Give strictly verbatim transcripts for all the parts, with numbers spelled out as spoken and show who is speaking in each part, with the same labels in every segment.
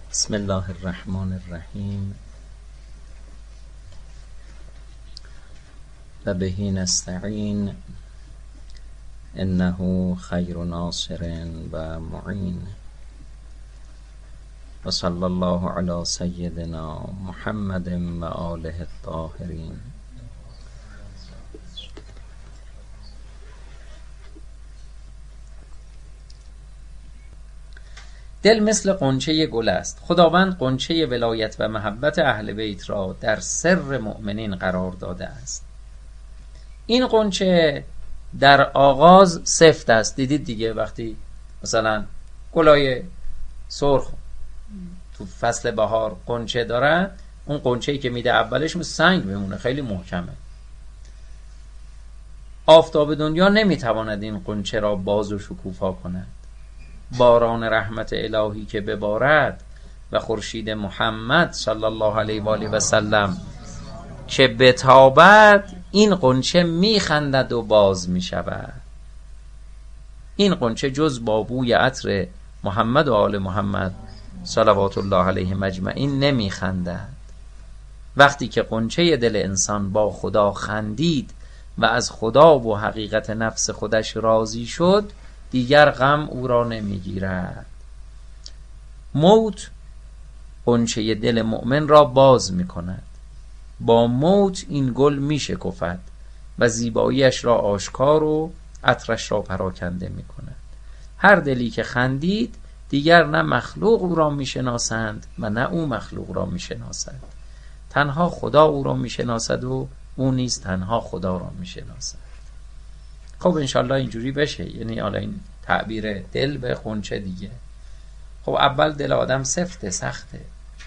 Speaker 1: بسم الله الرحمن الرحیم و به نستعین انه خیر ناصر و معین و صلی الله علی سیدنا محمد و آله الطاهرین. دل مثل غنچه گل است. خداوند غنچه ولایت و محبت اهل بیت را در سر مؤمنین قرار داده است. این غنچه در آغاز سفت است. دیدید دیگه وقتی مثلا گلای سرخ تو فصل بهار غنچه دارن، اون غنچه‌ای که میده اولش مثل سنگ بمونه، خیلی محکمه. آفتاب دنیا نمیتواند این غنچه را باز و شکوفا کند. باران رحمت الهی که ببارد و خورشید محمد صلی الله علیه و آله و سلم که بتابد، این غنچه میخندد و باز میشود. این غنچه جز با بوی عطر محمد و آل محمد صلوات الله علیهم اجمعین نمیخندد. وقتی که غنچه دل انسان با خدا خندید و از خدا و حقیقت نفس خودش راضی شد، دیگر غم او را نمیگیرد. موت غنچه دل مؤمن را باز میکند. با موت این گل میشکفد و زیباییش را آشکار و عطرش را پراکنده میکند. هر دلی که خندید دیگر نه مخلوق او را میشناسند و نه او مخلوق را میشناسد. تنها خدا او را میشناسد و او نیز تنها خدا را میشناسد. خب انشالله اینجوری بشه. یعنی حالا این تعبیر دل به غنچه دیگه. خب اول دل آدم سفته، سخته.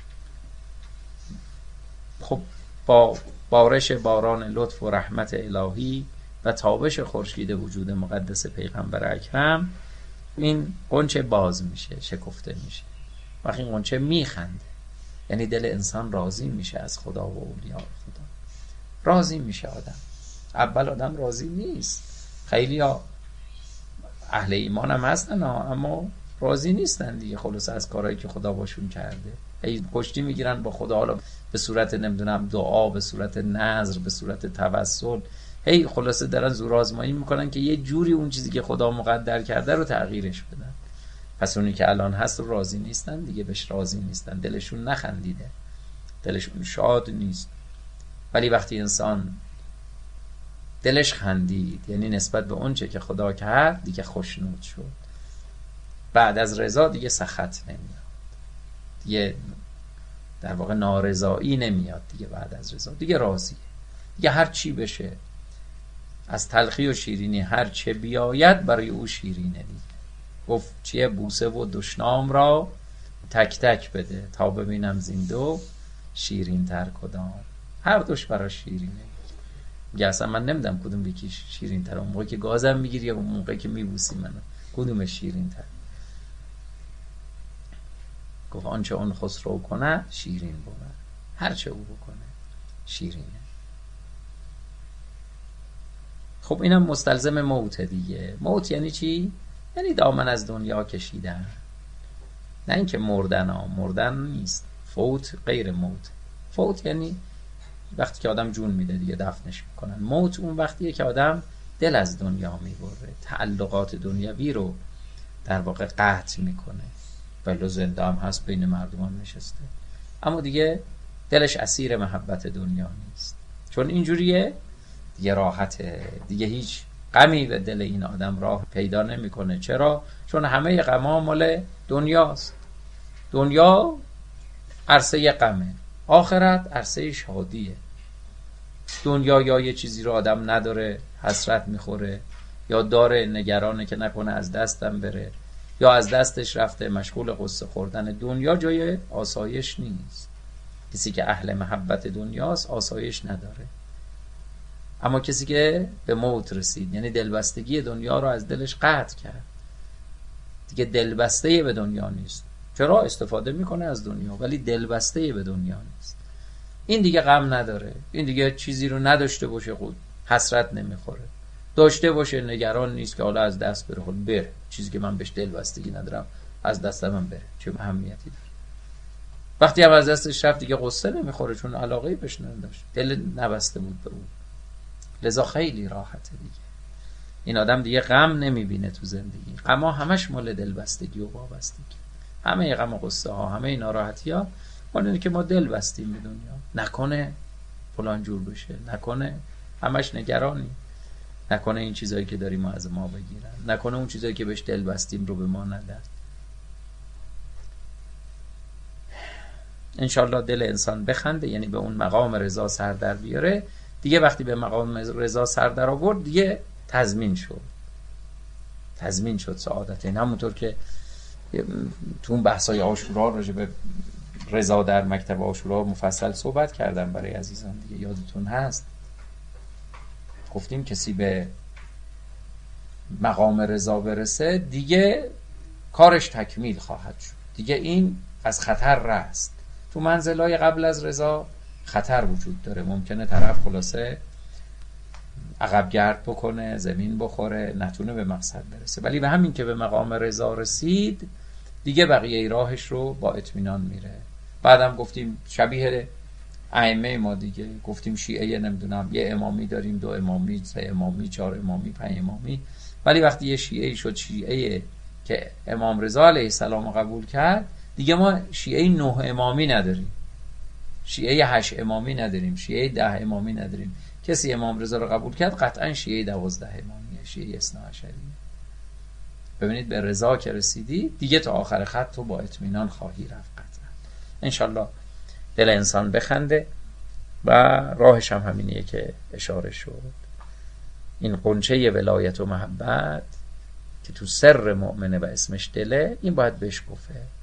Speaker 1: خب با بارش باران لطف و رحمت الهی و تابش خورشید وجود مقدس پیغمبر اکرم این غنچه باز میشه، شکفته میشه. وقتی این غنچه میخنده یعنی دل انسان راضی میشه از خدا و اولیاء خدا. راضی میشه آدم. اول آدم راضی نیست. خیلی ها اهل ایمان هم هستن ها، اما راضی نیستن دیگه خلاص از کارهایی که خدا باشون کرده. هی کشتی میگیرن با خدا، حالا به صورت نمیدونم دعا، به صورت نذر، به صورت توسل، هی خلاصه دارن زورآزمایی میکنن که یه جوری اون چیزی که خدا مقدر کرده رو تغییرش بدن. پس اونی که الان هست رو راضی نیستن دیگه، بهش راضی نیستن، دلشون نخندیده، دلشون شاد نیست. ولی وقتی انسان دلش خندید یعنی نسبت به اون چه که خدا کرد دیگه خوشنود شد، بعد از رضا دیگه سخط نمیاد، دیگه در واقع نارضایی نمیاد دیگه، بعد از رضا دیگه راضیه. دیگه هر چی بشه، از تلخی و شیرینی هر چه بیاید برای او شیرینه دیگه. گفت چیه بوسه و دشنام را تک تک بده تا ببینم زین دو شیرین تر کدام. هر دوش برای شیرینه. میگه اصلا من نمیدم کدوم یکی شیرین تر، اون موقعی که گازم میگیری یا اون موقعی که میبوسی منو، کدوم شیرین تر؟ گفت آنچه اون خسرو کنه شیرین بود، هر چه او بکنه شیرینه. خب اینم مستلزم موت دیگه. موت یعنی چی؟ یعنی دامن از دنیا کشیدن. نه اینکه مردن ها، مردن نیست. فوت غیر موت. فوت یعنی وقتی که آدم جون میده دیگه دفنش میکنن. موت اون وقتیه که آدم دل از دنیا میبره، تعلقات دنیوی رو در واقع قطع میکنه. ولی زنده هم هست، بین مردمان نشسته، اما دیگه دلش اسیر محبت دنیا نیست. چون اینجوریه دیگه راحته، دیگه هیچ غمی به دل این آدم راه پیدا نمیکنه. چرا؟ چون همه غم‌ها مال دنیاست. دنیا عرصه غمه، آخرت عرصه شادیه. دنیا یا یه چیزی رو آدم نداره حسرت میخوره، یا داره نگرانه که نکنه از دستم بره، یا از دستش رفته مشغول قصه خوردن. دنیا جای آسایش نیست. کسی که اهل محبت دنیاست آسایش نداره. اما کسی که به موت رسید یعنی دلبستگی دنیا رو از دلش قطع کرد، دیگه دلبسته به دنیا نیست. چرا؟ استفاده میکنه از دنیا ولی دلبسته به دنیا نیست. این دیگه غم نداره، این دیگه چیزی رو نداشته باشه خود حسرت نمیخوره، داشته باشه نگران نیست که حالا از دست بره. خود بره، چیزی که من بهش دلبستگی ندارم از دست من بره، چه اهمیتی داره؟ وقتی هم از دستش رفت دیگه قصه نمیخوره، چون علاقه‌ای بهش نداشت، دل نبسته بود به او، لذا خیلی راحته دیگه. این آدم دیگه غم نمیبینه تو زندگی. غم ها همش مال دلبستگی و وابستگی، همه غم و قصه ها، همه ناراحتی ها مال اینه که ما دل بستیم به دنیا. نکنه فلان جور بشه، نکنه همش نگرانی، نکنه این چیزایی که داریم از ما بگیرن، نکنه اون چیزایی که بهش دل بستیم رو به ما ندن. انشالله دل انسان بخنده، یعنی به اون مقام رضا سر در بیاره دیگه. وقتی به مقام رضا سر در آورد دیگه تضمین شد، تضمین شد سعادت. این همونطور که تو اون بحثای عاشورا راجع به رضا در مکتب عاشورا مفصل صحبت کردم برای عزیزان دیگه، یادتون هست. گفتیم کسی به مقام رضا برسه دیگه کارش تکمیل خواهد شد، دیگه این از خطر رست. تو منزلای قبل از رضا خطر وجود داره، ممکنه طرف خلاصه عقب گرد بکنه، زمین بخوره، نتونه به مقصد برسه. ولی به همین که به مقام رضا رسید دیگه بقیه راهش رو با اطمینان میره. بعدم گفتیم شبیه ائمه ما دیگه، گفتیم شیعه نمیدونم یه امامی داریم، دو امامی، سه امامی، چهار امامی، پنج امامی. ولی وقتی یه شیعه شد شیعه که امام رضا علیه السلام قبول کرد، دیگه ما شیعه نه امامی نداریم، شیعه هشت امامی نداریم، شیعه ده امامی نداریم. کسی امام رضا رو قبول کرد قطعا شیعه دوازده امامیه، شیعه اثنا عشریه. ببینید به رضا که رسیدی دیگه تا آخر خط تو با اطمینان خواهی رفت قطعا. انشالله دل انسان بخنده و راهش هم همینیه که اشاره شد. این قنچه ولایت و محبت که تو سر مؤمنه و اسمش دله، این باید بشکفه.